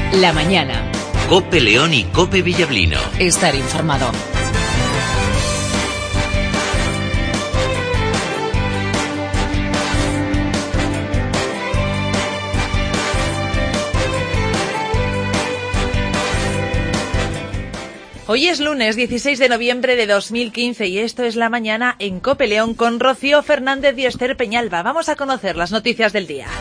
La mañana. COPE León y COPE Villablino. Estar informado. Hoy es lunes 16 de noviembre de 2015 y esto es La Mañana en COPE León con Rocío Fernández y Esther Peñalba. Vamos a conocer las noticias del día.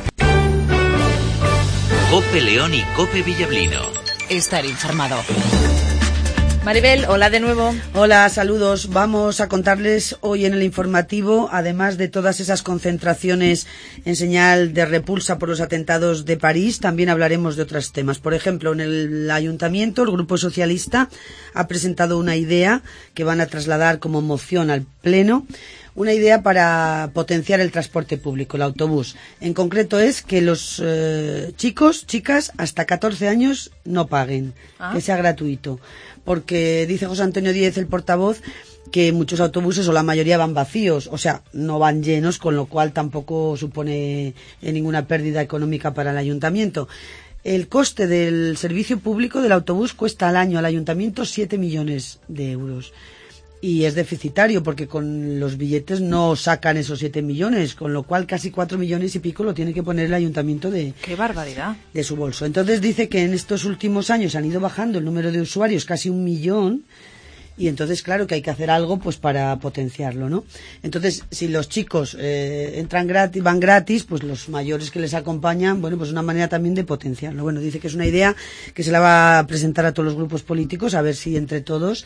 COPE León y COPE Villablino. Estar informado. Maribel, hola de nuevo. Hola, saludos. Vamos a contarles hoy en el informativo, además de todas esas concentraciones en señal de repulsa por los atentados de París, también hablaremos de otros temas. Por ejemplo, en el Ayuntamiento, el Grupo Socialista ha presentado una idea que van a trasladar como moción al Pleno. Una idea para potenciar el transporte público, el autobús. En concreto es que los chicos, chicas, hasta 14 años no paguen, que sea gratuito. Porque dice José Antonio Díez, el portavoz, que muchos autobuses o la mayoría van vacíos, o sea, no van llenos, con lo cual tampoco supone ninguna pérdida económica para el ayuntamiento. El coste del servicio público del autobús cuesta al año al ayuntamiento 7 millones de euros. Y es deficitario porque con los billetes no sacan esos 7 millones, con lo cual casi 4 millones y pico lo tiene que poner el ayuntamiento ¡Qué barbaridad! De su bolso. Entonces dice que en estos últimos años han ido bajando el número de usuarios, casi 1 millón, y entonces claro que hay que hacer algo pues para potenciarlo, ¿no? Entonces si los chicos entran gratis, van gratis, pues los mayores que les acompañan, bueno, pues una manera también de potenciarlo. Bueno, dice que es una idea que se la va a presentar a todos los grupos políticos, a ver si entre todos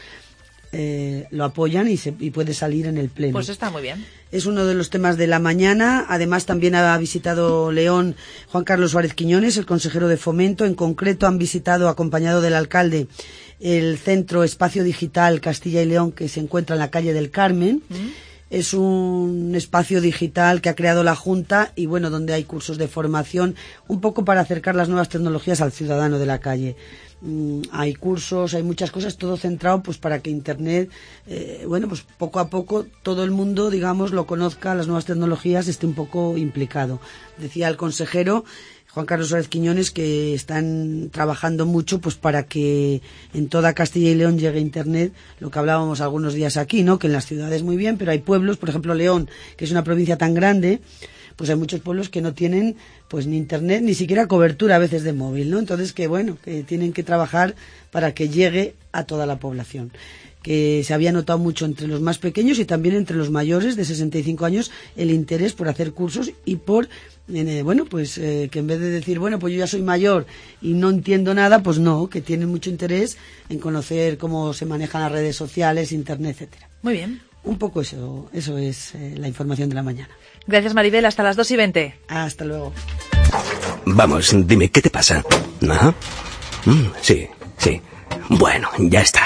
lo apoyan y puede salir en el Pleno. Pues está muy bien. Es uno de los temas de la mañana. Además, también ha visitado León Juan Carlos Suárez Quiñones, el consejero de Fomento. En concreto, han visitado, acompañado del alcalde, el Centro Espacio Digital Castilla y León, que se encuentra en la calle del Carmen. Es un espacio digital que ha creado la Junta y, bueno, donde hay cursos de formación, un poco para acercar las nuevas tecnologías al ciudadano de la calle. Hay cursos, hay muchas cosas, todo centrado pues para que Internet, bueno, pues poco a poco todo el mundo, digamos, lo conozca, las nuevas tecnologías, esté un poco implicado. Decía el consejero Juan Carlos Suárez Quiñones que están trabajando mucho pues para que en toda Castilla y León llegue Internet, lo que hablábamos algunos días aquí, ¿no? Que en las ciudades muy bien, pero hay pueblos, por ejemplo León, que es una provincia tan grande, pues hay muchos pueblos que no tienen pues ni internet, ni siquiera cobertura a veces de móvil, ¿no? Entonces que bueno, que tienen que trabajar para que llegue a toda la población. Que se había notado mucho entre los más pequeños y también entre los mayores de 65 años el interés por hacer cursos y por, bueno, pues que en vez de decir, bueno, pues yo ya soy mayor y no entiendo nada, pues no, que tienen mucho interés en conocer cómo se manejan las redes sociales, internet, etcétera. Muy bien. Un poco eso es la información de la mañana. Gracias, Maribel. Hasta las 2:20. Hasta luego. Vamos, dime, ¿qué te pasa? ¿Ah? Sí. Bueno, ya está.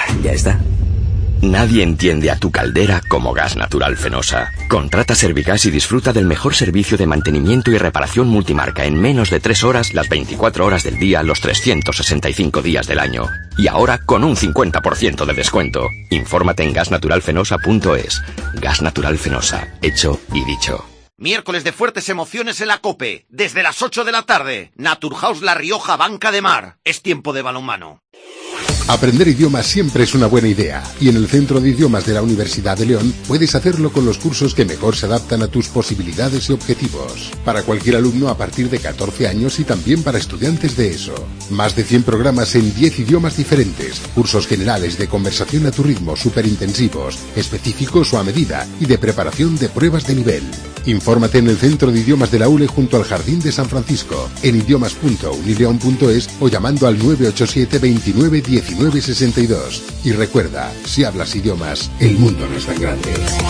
Nadie entiende a tu caldera como Gas Natural Fenosa. Contrata Servigas y disfruta del mejor servicio de mantenimiento y reparación multimarca en menos de 3 horas, las 24 horas del día, los 365 días del año. Y ahora con un 50% de descuento. Infórmate en gasnaturalfenosa.es. Gas Natural Fenosa, hecho y dicho. Miércoles de fuertes emociones en la COPE. Desde las 8 de la tarde. Naturhaus La Rioja, Banca de Mar. Es tiempo de balonmano. Aprender idiomas siempre es una buena idea, y en el Centro de Idiomas de la Universidad de León puedes hacerlo con los cursos que mejor se adaptan a tus posibilidades y objetivos. Para cualquier alumno a partir de 14 años y también para estudiantes de ESO. Más de 100 programas en 10 idiomas diferentes, cursos generales de conversación a tu ritmo superintensivos, específicos o a medida, y de preparación de pruebas de nivel. Infórmate en el Centro de Idiomas de la ULE junto al Jardín de San Francisco, en idiomas.unileon.es o llamando al 987 29 19 62. Y recuerda, si hablas idiomas, el mundo no es tan grande.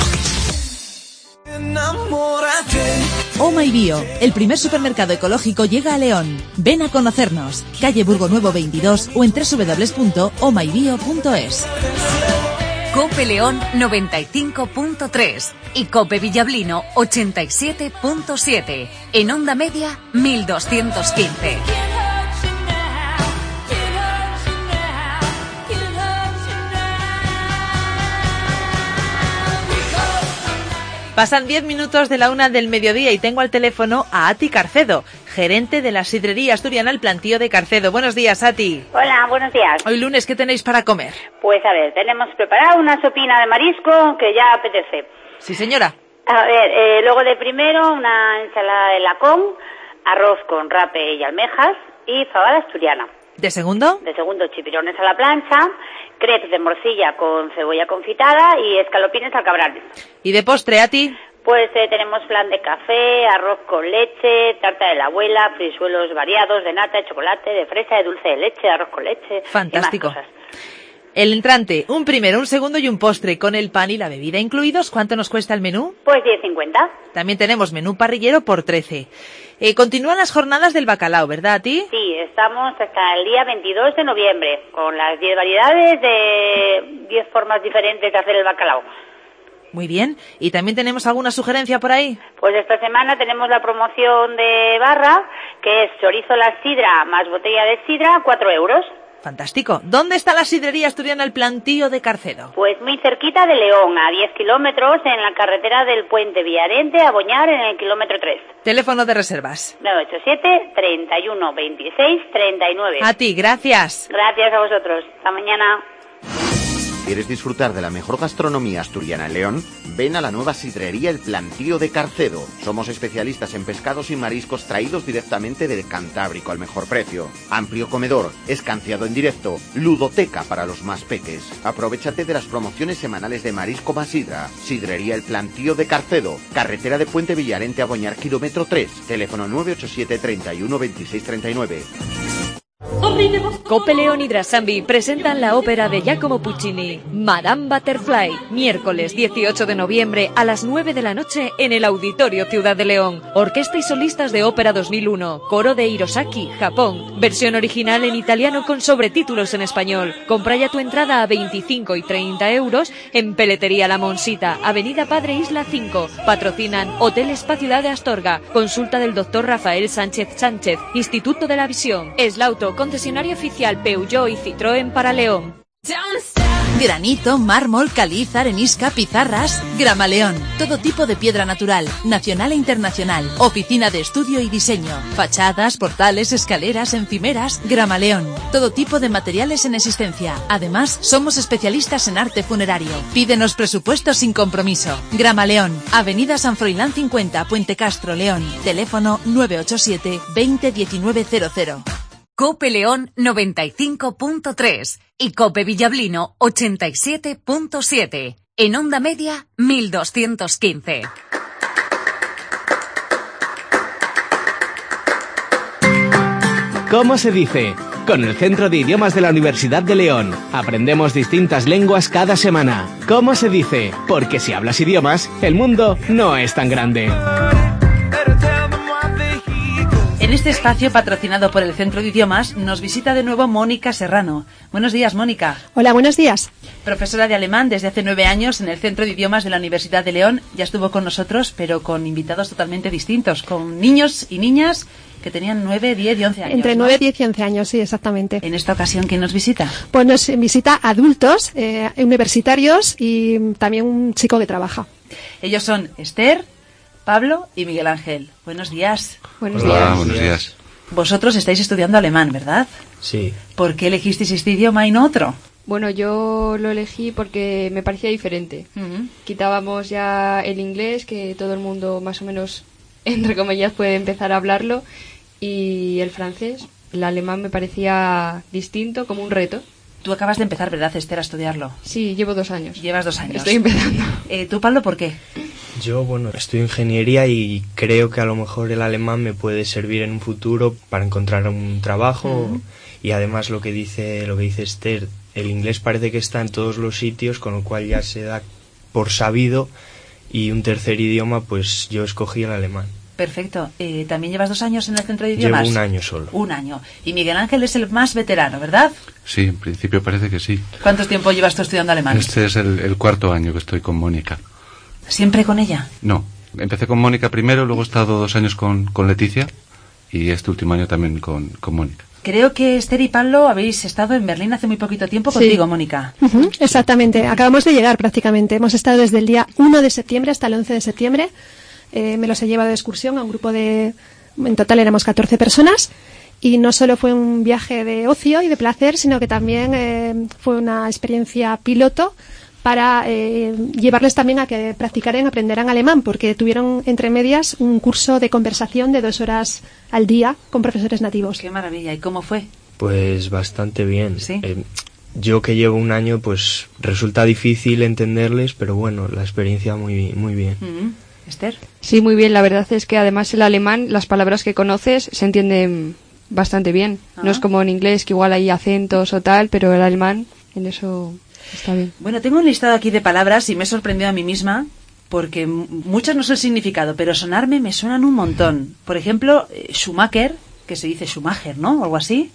Oh My Bio, el primer supermercado ecológico llega a León. Ven a conocernos. Calle Burgo Nuevo 22 o en www.ohmybio.es. COPE León 95.3 y COPE Villablino 87.7. En onda media 1215. Pasan 10 minutos de la 1 del mediodía y tengo al teléfono a Ati Carcedo, gerente de la sidrería asturiana El Plantío de Carcedo. Buenos días, Ati. Hola, buenos días. Hoy lunes, ¿qué tenéis para comer? Pues a ver, tenemos preparada una sopina de marisco que ya apetece. Sí, señora. A ver, luego de primero una ensalada de lacón, arroz con rape y almejas y fabada asturiana. ¿De segundo? De segundo, chipirones a la plancha, crepes de morcilla con cebolla confitada y escalopines al cabral. ¿Y de postre, Ati? Pues tenemos flan de café, arroz con leche, tarta de la abuela, frisuelos variados de nata, de chocolate, de fresa, de dulce de leche, arroz con leche. Fantástico. Y más cosas. El entrante, un primero, un segundo y un postre, con el pan y la bebida incluidos. ¿Cuánto nos cuesta el menú? Pues 10,50. También tenemos menú parrillero por 13. Continúan las jornadas del bacalao, ¿verdad, a ti? Sí, estamos hasta el día 22 de noviembre, con las 10 variedades de 10 formas diferentes de hacer el bacalao. Muy bien. ¿Y también tenemos alguna sugerencia por ahí? Pues esta semana tenemos la promoción de barra, que es chorizo a la sidra más botella de sidra, 4 euros. Fantástico. ¿Dónde está la sidrería asturiana El Plantío de Carcedo? Pues muy cerquita de León, a 10 kilómetros, en la carretera del Puente Villarente a Boñar, en el kilómetro 3. Teléfono de reservas. 987 31 26 39. A ti, gracias. Gracias a vosotros. Hasta mañana. ¿Quieres disfrutar de la mejor gastronomía asturiana en León? Ven a la nueva sidrería El Plantío de Carcedo. Somos especialistas en pescados y mariscos traídos directamente del Cantábrico al mejor precio. Amplio comedor, escanciado en directo, ludoteca para los más peques. Aprovéchate de las promociones semanales de marisco más sidra. Sidrería El Plantío de Carcedo. Carretera de Puente Villarente a Boñar, kilómetro 3. Teléfono 987 31 26 39. Cope León y Drasambi presentan la ópera de Giacomo Puccini, Madame Butterfly, miércoles 18 de noviembre a las 9 de la noche en el Auditorio Ciudad de León. Orquesta y solistas de ópera 2001, coro de Hirosaki, Japón, versión original en italiano con sobretítulos en español. Compra ya tu entrada a 25 y 30 euros en Peletería La Monsita, Avenida Padre Isla 5. Patrocinan Hotel Spa Ciudad de Astorga. Consulta del Dr. Rafael Sánchez Sánchez, Instituto de la Visión. Eslauto, concesionario oficial Peugeot y Citroën para León. Granito, mármol, caliza, arenisca, pizarras. Gramaleón. Todo tipo de piedra natural, nacional e internacional. Oficina de estudio y diseño. Fachadas, portales, escaleras, encimeras. Gramaleón. Todo tipo de materiales en existencia. Además, somos especialistas en arte funerario. Pídenos presupuesto sin compromiso. Gramaleón. Avenida San Froilán 50, Puente Castro, León. Teléfono 987 20 1900. Cope León 95.3 y Cope Villablino 87.7. En onda media 1215. ¿Cómo se dice? Con el Centro de Idiomas de la Universidad de León. Aprendemos distintas lenguas cada semana. ¿Cómo se dice? Porque si hablas idiomas, el mundo no es tan grande. En este espacio patrocinado por el Centro de Idiomas nos visita de nuevo Mónica Serrano. Buenos días, Mónica. Hola, buenos días. Profesora de alemán desde hace 9 años en el Centro de Idiomas de la Universidad de León. Ya estuvo con nosotros, pero con invitados totalmente distintos, con niños y niñas que tenían 9, 10 y 11 años. Entre 9, 10 y 11 años, sí, exactamente. En esta ocasión, ¿quién nos visita? Pues nos visita adultos, universitarios y también un chico que trabaja. Ellos son Esther, Pablo y Miguel Ángel. Buenos días. Buenos días. Buenos días. Vosotros estáis estudiando alemán, ¿verdad? Sí. ¿Por qué elegisteis este idioma y no otro? Bueno, yo lo elegí porque me parecía diferente. Quitábamos ya el inglés, que todo el mundo más o menos, entre comillas, puede empezar a hablarlo, y el francés. El alemán me parecía distinto, como un reto. Tú acabas de empezar, ¿verdad, Esther, a estudiarlo? Sí, llevo 2 años. Llevas 2 años. Estoy empezando. ¿Tú, Pablo, por qué? Yo, bueno, estudio ingeniería y creo que a lo mejor el alemán me puede servir en un futuro para encontrar un trabajo. Y además lo que dice Esther, el inglés parece que está en todos los sitios, con lo cual ya se da por sabido, y un tercer idioma, pues yo escogí el alemán. Perfecto. ¿También llevas 2 años en el Centro de Idiomas? Llevo 1 año solo. 1 año. Y Miguel Ángel es el más veterano, ¿verdad? Sí, en principio parece que sí. ¿Cuánto tiempo llevas tú estudiando alemán? Este es el 4º año que estoy con Mónica. ¿Siempre con ella? No, empecé con Mónica primero, luego he estado 2 años con Leticia y este último año también con Mónica. Creo que Esther y Pablo habéis estado en Berlín hace muy poquito tiempo contigo, Mónica. Exactamente, acabamos de llegar prácticamente. Hemos estado desde el día 1 de septiembre hasta el 11 de septiembre. Me los he llevado de excursión a un grupo de En total éramos 14 personas. Y no solo fue un viaje de ocio y de placer, sino que también fue una experiencia piloto para llevarles también a que practicaran, aprenderán alemán, porque tuvieron entre medias un curso de conversación de 2 horas al día con profesores nativos. ¡Qué maravilla! ¿Y cómo fue? Pues bastante bien. ¿Sí? Yo que llevo un año, pues resulta difícil entenderles, pero bueno, la experiencia muy bien. ¿Esther? Sí, muy bien. La verdad es que además el alemán, las palabras que conoces se entienden bastante bien. No es como en inglés, que igual hay acentos o tal, pero el alemán, en eso está bien. Bueno, tengo un listado aquí de palabras y me he sorprendido a mí misma porque muchas no sé el significado, pero sonarme me suenan un montón. Por ejemplo, Schumacher, que se dice Schumacher, ¿no? O algo así.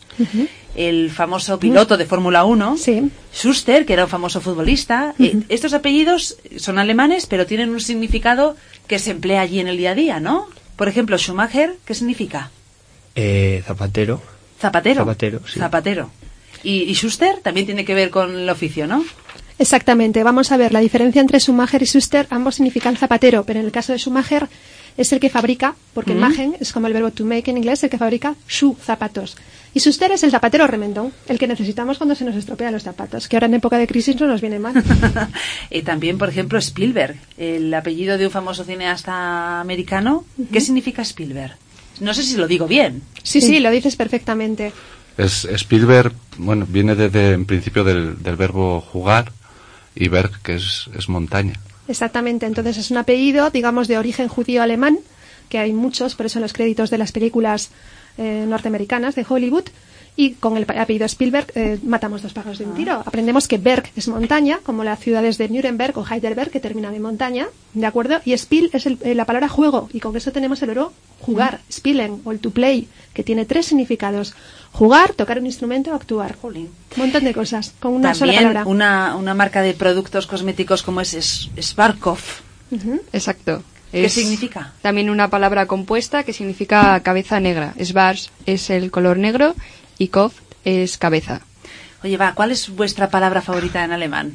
El famoso piloto de Fórmula 1. Sí. Schuster, que era un famoso futbolista. Estos apellidos son alemanes, pero tienen un significado que se emplea allí en el día a día, ¿no? Por ejemplo, Schumacher, ¿qué significa? Zapatero. Zapatero. Zapatero, sí. Zapatero. Y Schuster también tiene que ver con el oficio, ¿no? Exactamente. Vamos a ver la diferencia entre Schumacher y Schuster. Ambos significan zapatero, pero en el caso de Schumacher es el que fabrica, porque machen es como el verbo to make en inglés, el que fabrica zapatos. Y Schuster es el zapatero remendón, el que necesitamos cuando se nos estropean los zapatos, que ahora en época de crisis no nos viene mal. Y también, por ejemplo, Spielberg, el apellido de un famoso cineasta americano. ¿Qué significa Spielberg? No sé si lo digo bien. Sí, lo dices perfectamente. Spielberg, bueno, viene en principio del verbo jugar, y Berg, que es montaña. Exactamente, entonces es un apellido, digamos, de origen judío-alemán, que hay muchos, por eso en los créditos de las películas norteamericanas de Hollywood, y con el apellido Spielberg matamos 2 pájaros de un tiro. Aprendemos que Berg es montaña, como las ciudades de Nuremberg o Heidelberg, que terminan en montaña, ¿de acuerdo? Y Spiel es la palabra juego, y con eso tenemos el verbo jugar, spielen, o el to play, que tiene 3 significados: jugar, tocar un instrumento, actuar. Jolín. Un montón de cosas, con una también sola palabra. Una marca de productos cosméticos como es Sparkov. Exacto. ¿Qué significa? También una palabra compuesta que significa cabeza negra. Schwarz es el color negro y Kopf es cabeza. Oye, ¿cuál es vuestra palabra favorita en alemán?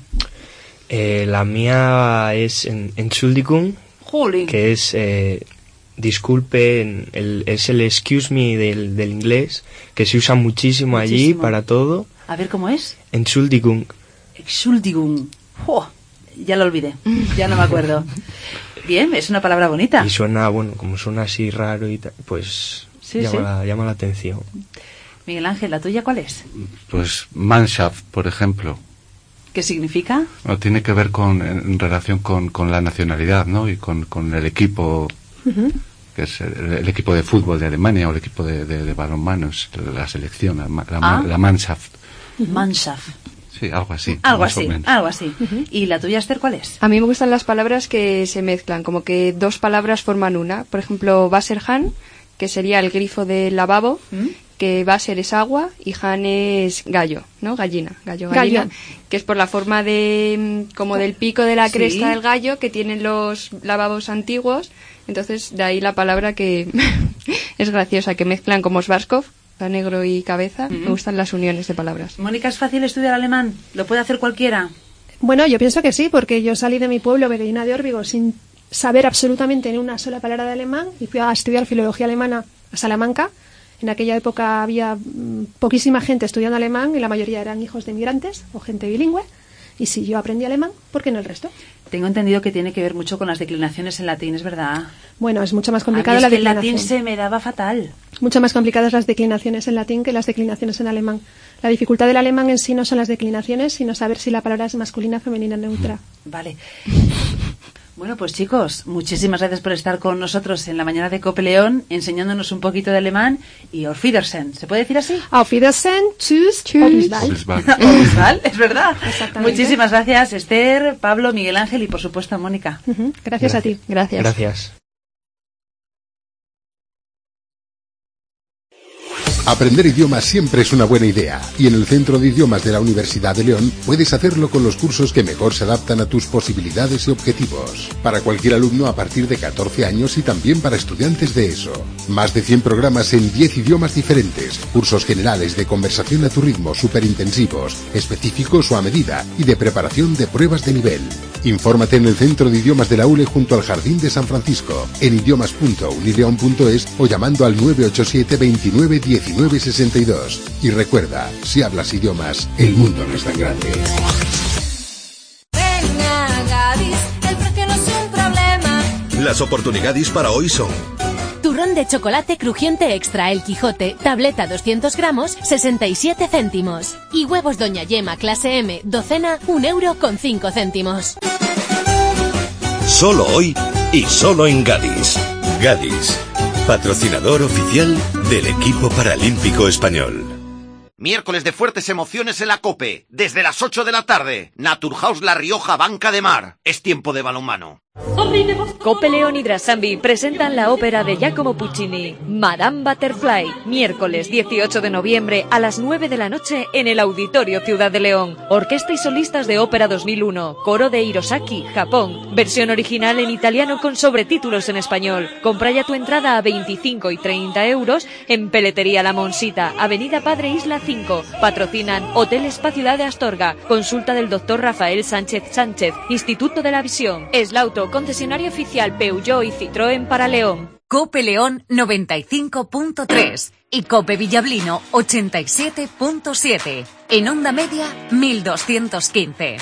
La mía es Entschuldigung, Jolín. que es disculpe, es el excuse me del inglés, que se usa muchísimo allí para todo. A ver, ¿cómo es? Entschuldigung. Entschuldigung. ¡Oh! Ya lo olvidé, ya no me acuerdo. Bien, es una palabra bonita. Y suena, bueno, como suena así raro y tal, pues llama la atención. Miguel Ángel, ¿la tuya cuál es? Pues Mannschaft, por ejemplo. ¿Qué significa? No, tiene que ver en relación con la nacionalidad, ¿no? Y con el equipo, que es el equipo de fútbol de Alemania o el equipo de balonmano, es la selección, la Mannschaft. Mannschaft. Sí, algo así. Algo así. ¿Y la tuya, Esther, cuál es? A mí me gustan las palabras que se mezclan, como que 2 palabras forman una. Por ejemplo, Wasserhahn, que sería el grifo del lavabo, que Wasser es agua y Hahn es gallo, ¿no? Gallina, gallina, que es por la forma como del pico de la cresta del gallo que tienen los lavabos antiguos. Entonces, de ahí la palabra que es graciosa, que mezclan como Schwarzkopf, negro y cabeza. Me gustan las uniones de palabras. Mónica, ¿es fácil estudiar alemán? ¿Lo puede hacer cualquiera? Bueno, yo pienso que sí, porque yo salí de mi pueblo, Medellín de Órbigo, sin saber absolutamente ni una sola palabra de alemán, y fui a estudiar filología alemana a Salamanca. En aquella época había poquísima gente estudiando alemán y la mayoría eran hijos de inmigrantes o gente bilingüe. Y si yo aprendí alemán, ¿por qué no el resto? Tengo entendido que tiene que ver mucho con las declinaciones en latín, ¿es verdad? Bueno, es mucho más complicado la declinación. El latín se me daba fatal. Mucho más complicadas las declinaciones en latín que las declinaciones en alemán. La dificultad del alemán en sí no son las declinaciones, sino saber si la palabra es masculina, femenina, neutra. Vale. Bueno, pues chicos, muchísimas gracias por estar con nosotros en la mañana de Cope León, enseñándonos un poquito de alemán. Y Auf Wiedersehen, ¿se puede decir así? Auf Wiedersehen, tschüss, Olisval, es verdad. Muchísimas gracias, Esther, Pablo, Miguel Ángel y por supuesto Mónica. Gracias a ti. Gracias. Aprender idiomas siempre es una buena idea, y en el Centro de Idiomas de la Universidad de León puedes hacerlo con los cursos que mejor se adaptan a tus posibilidades y objetivos. Para cualquier alumno a partir de 14 años y también para estudiantes de ESO. Más de 100 programas en 10 idiomas diferentes, cursos generales de conversación a tu ritmo superintensivos, específicos o a medida, y de preparación de pruebas de nivel. Infórmate en el Centro de Idiomas de la ULE junto al Jardín de San Francisco, en idiomas.unileon.es o llamando al 987 29 19 62. Y recuerda, si hablas idiomas, el mundo no es tan grande. El precio no es un problema. Las oportunidades para hoy son: turrón de chocolate crujiente extra El Quijote, tableta 200 gramos, 67 céntimos. Y huevos Doña Yema clase M, docena, 1,05 €. Solo hoy y solo en Gadis. Gadis, patrocinador oficial del equipo paralímpico español. Miércoles de fuertes emociones en la COPE. Desde las 8 de la tarde. Naturhaus La Rioja, Banca de Mar. Es tiempo de balonmano. Cope León y Drasambi presentan la ópera de Giacomo Puccini, Madame Butterfly, miércoles 18 de noviembre a las 9 de la noche en el Auditorio Ciudad de León. Orquesta y solistas de Ópera 2001, coro de Hirosaki, Japón. Versión original en italiano con sobretítulos en español. Compra ya tu entrada a 25 y 30 euros en Peletería La Monsita, Avenida Padre Isla 5. Patrocinan Hotel Spa Ciudad de Astorga. Consulta del Dr. Rafael Sánchez Sánchez, Instituto de la Visión. Eslauto, concesionario oficial Peugeot y Citroën para León. Cope León 95.3 y Cope Villablino 87.7. En onda media 1215.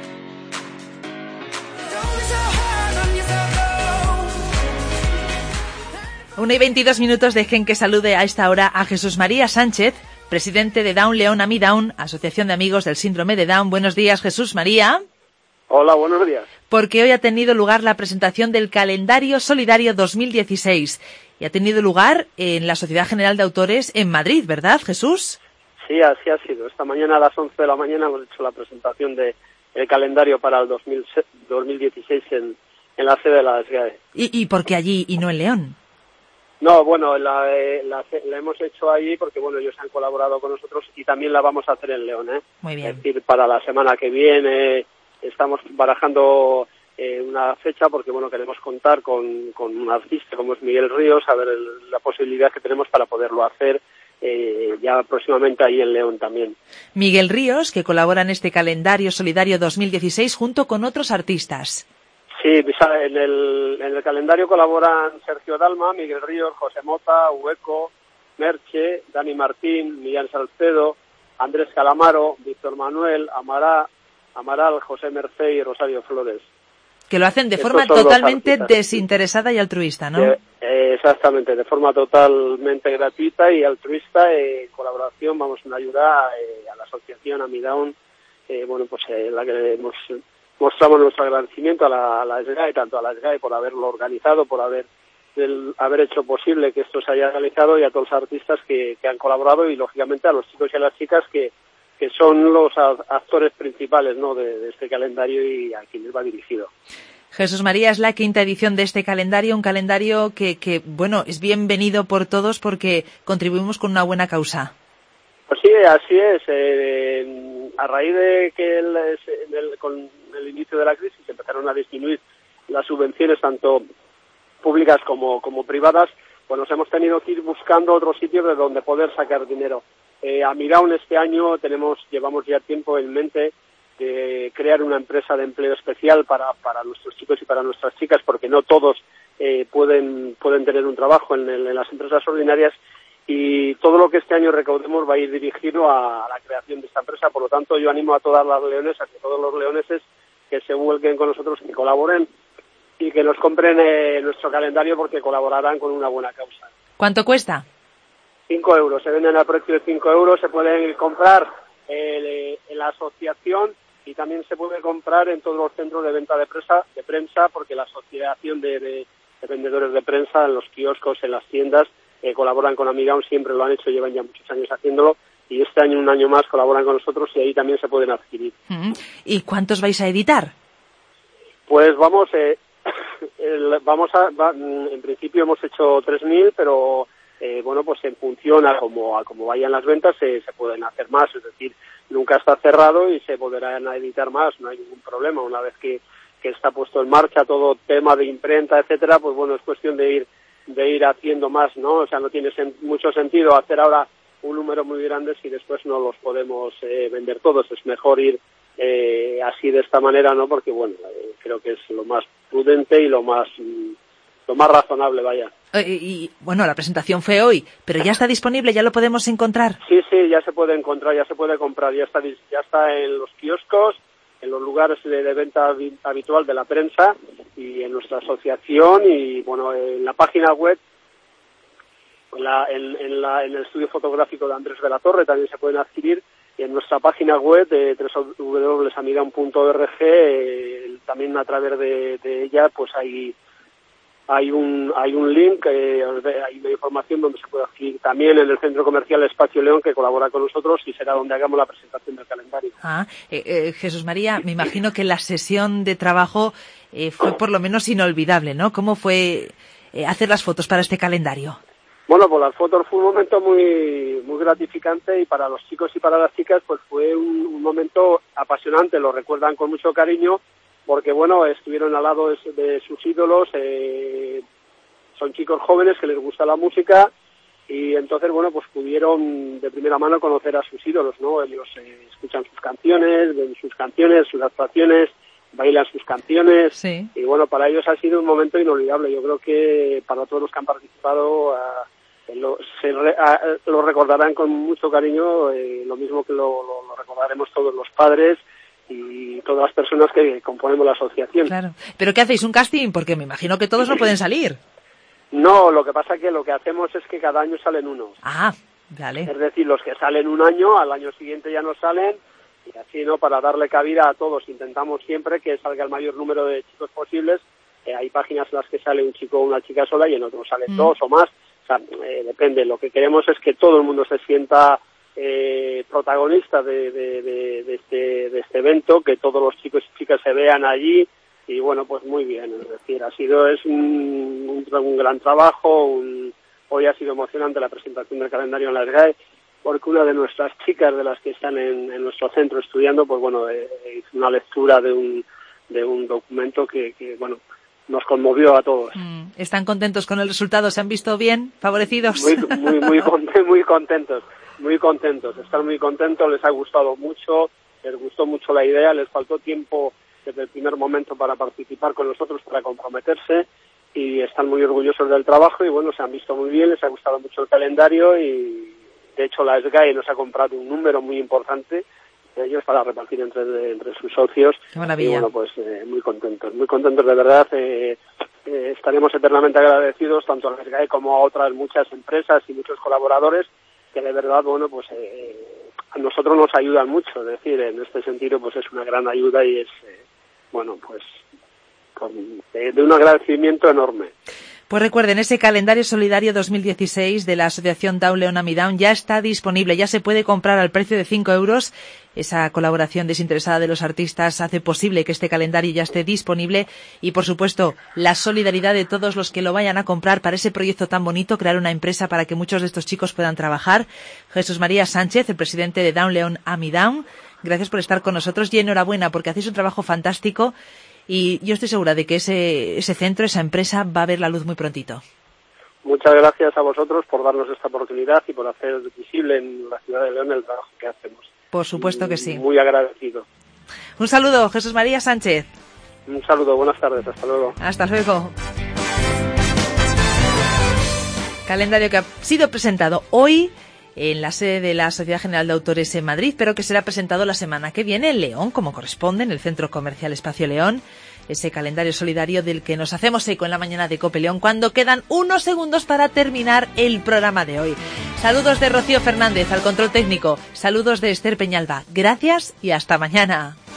1:22 dejen que salude a esta hora a Jesús María Sánchez, presidente de Down León AMI Down, Asociación de Amigos del Síndrome de Down. Buenos días, Jesús María. Hola, buenos días. Porque hoy ha tenido lugar la presentación del Calendario Solidario 2016 y ha tenido lugar en la Sociedad General de Autores en Madrid, ¿verdad, Jesús? Sí, así ha sido. Esta mañana a las 11 de la mañana hemos hecho la presentación del calendario para el 2016 en la sede de la SGAE. ¿Y por qué allí y no en León? No, bueno, la hemos hecho allí porque, bueno, ellos han colaborado con nosotros y también la vamos a hacer en León, ¿eh? Muy bien. Es decir, para la semana que viene estamos barajando una fecha porque, bueno, queremos contar con un artista como es Miguel Ríos, a ver la posibilidad que tenemos para poderlo hacer ya próximamente ahí en León también. Miguel Ríos, que colabora en este Calendario Solidario 2016 junto con otros artistas. Sí, en el calendario colaboran Sergio Dalma, Miguel Ríos, José Mota, Hueco, Merche, Dani Martín, Millán Salcedo, Andrés Calamaro, Víctor Manuel, Amaral, José Mercé y Rosario Flores. Que lo hacen de forma totalmente desinteresada y altruista, ¿no? Exactamente, de forma totalmente gratuita y altruista, colaboración, vamos a ayudar a la asociación AMI Down, bueno, pues la que mostramos nuestro agradecimiento a la SGAE, tanto a la SGAE por haberlo organizado, por haber hecho posible que esto se haya realizado, y a todos los artistas que han colaborado, y lógicamente a los chicos y a las chicas que son los actores principales, ¿no?, de este calendario y a quienes va dirigido. Jesús María, es la 5ª edición de este calendario, un calendario que bueno, es bienvenido por todos porque contribuimos con una buena causa. Pues sí, así es. A raíz de que con el inicio de la crisis empezaron a disminuir las subvenciones tanto públicas como privadas, pues nos hemos tenido que ir buscando otros sitios de donde poder sacar dinero. AMI Down este año llevamos ya tiempo en mente de crear una empresa de empleo especial para nuestros chicos y para nuestras chicas, porque no todos pueden tener un trabajo en las empresas ordinarias, y todo lo que este año recaudemos va a ir dirigido a la creación de esta empresa. Por lo tanto, yo animo a todas las leonesas y a todos los leoneses que se vuelquen con nosotros, que colaboren y que nos compren nuestro calendario, porque colaborarán con una buena causa. ¿Cuánto cuesta? 5 euros, se venden a precio de 5 euros, se pueden comprar en la asociación y también se puede comprar en todos los centros de venta de prensa, porque la asociación de vendedores de prensa en los kioscos, en las tiendas, colaboran con AMI Down, siempre lo han hecho, llevan ya muchos años haciéndolo, y este año, un año más, colaboran con nosotros y ahí también se pueden adquirir. ¿Y cuántos vais a editar? Pues en principio hemos hecho 3.000, pero bueno, pues en función a como vayan las ventas se pueden hacer más, es decir, nunca está cerrado y se podrán editar más, no hay ningún problema. Una vez que está puesto en marcha todo tema de imprenta, etcétera, pues bueno, es cuestión de ir haciendo más, ¿no? O sea, no tiene mucho sentido hacer ahora un número muy grande si después no los podemos vender todos. Es mejor ir así de esta manera, ¿no? Porque bueno, creo que es lo más prudente y lo más razonable, vaya. Y bueno, la presentación fue hoy, pero ya está disponible, ya lo podemos encontrar. Sí, ya se puede encontrar, ya se puede comprar, ya está en los kioscos, en los lugares de venta habitual de la prensa y en nuestra asociación, y bueno, en la página web, en el estudio fotográfico de Andrés de la Torre también se pueden adquirir, y en nuestra página web de www.amidaun.org también a través de ella pues hay un link, hay una información donde se puede adquirir también en el Centro Comercial Espacio León, que colabora con nosotros y será donde hagamos la presentación del calendario. Jesús María, me imagino que la sesión de trabajo fue por lo menos inolvidable, ¿no? ¿Cómo fue hacer las fotos para este calendario? Bueno, pues las fotos fue un momento muy gratificante, y para los chicos y para las chicas pues fue un momento apasionante, lo recuerdan con mucho cariño, porque bueno, estuvieron al lado de sus ídolos, son chicos jóvenes que les gusta la música, y entonces bueno, pues pudieron de primera mano conocer a sus ídolos, ¿no? Ellos escuchan sus canciones, ven sus canciones, sus actuaciones, bailan sus canciones, sí. Y bueno, para ellos ha sido un momento inolvidable. Yo creo que para todos los que han participado lo recordarán con mucho cariño, lo mismo que lo recordaremos todos los padres y todas las personas que componemos la asociación. Claro. ¿Pero qué hacéis? ¿Un casting? Porque me imagino que todos no pueden salir. No, lo que pasa es que lo que hacemos es que cada año salen unos. Ah, vale. Es decir, los que salen un año, al año siguiente ya no salen, y así, ¿no? Para darle cabida a todos. Intentamos siempre que salga el mayor número de chicos posibles. Hay páginas en las que sale un chico o una chica sola y en otros salen dos o más. O sea, depende. Lo que queremos es que todo el mundo se sienta protagonista de este evento, que todos los chicos y chicas se vean allí, y bueno, pues muy bien. Es decir, es un gran trabajo. Hoy ha sido emocionante la presentación del calendario en la SGAE, porque una de nuestras chicas, de las que están en nuestro centro estudiando, pues bueno, hizo una lectura de un documento que bueno, nos conmovió a todos. ¿Están contentos con el resultado? ¿Se han visto bien favorecidos? Muy contentos, están muy contentos, les ha gustado mucho, les gustó mucho la idea, les faltó tiempo desde el primer momento para participar con nosotros, para comprometerse, y están muy orgullosos del trabajo, y bueno, se han visto muy bien, les ha gustado mucho el calendario, y de hecho la SGAE nos ha comprado un número muy importante de ellos para repartir entre sus socios. ¡Qué maravilla! Y bueno, pues muy contentos de verdad. Estaremos eternamente agradecidos tanto a la SGAE como a otras muchas empresas y muchos colaboradores que de verdad, bueno, pues a nosotros nos ayudan mucho. Es decir, en este sentido, pues es una gran ayuda, y es, bueno, pues de un agradecimiento enorme. Pues recuerden, ese calendario solidario 2016 de la Asociación Down León Amidaun ya está disponible, ya se puede comprar al precio de 5 euros. Esa colaboración desinteresada de los artistas hace posible que este calendario ya esté disponible, y por supuesto la solidaridad de todos los que lo vayan a comprar para ese proyecto tan bonito, crear una empresa para que muchos de estos chicos puedan trabajar. Jesús María Sánchez, el presidente de Down León Amidaun, gracias por estar con nosotros y enhorabuena porque hacéis un trabajo fantástico. Y yo estoy segura de que ese centro, esa empresa, va a ver la luz muy prontito. Muchas gracias a vosotros por darnos esta oportunidad y por hacer visible en la ciudad de León el trabajo que hacemos. Por supuesto que sí. Muy agradecido. Un saludo, Jesús María Sánchez. Un saludo, buenas tardes, hasta luego. Hasta luego. Calendario que ha sido presentado hoy en la sede de la Sociedad General de Autores en Madrid, pero que será presentado la semana que viene en León, como corresponde, en el Centro Comercial Espacio León. Ese calendario solidario del que nos hacemos eco en la mañana de COPE León, cuando quedan unos segundos para terminar el programa de hoy. Saludos de Rocío Fernández al control técnico, saludos de Esther Peñalba. Gracias y hasta mañana.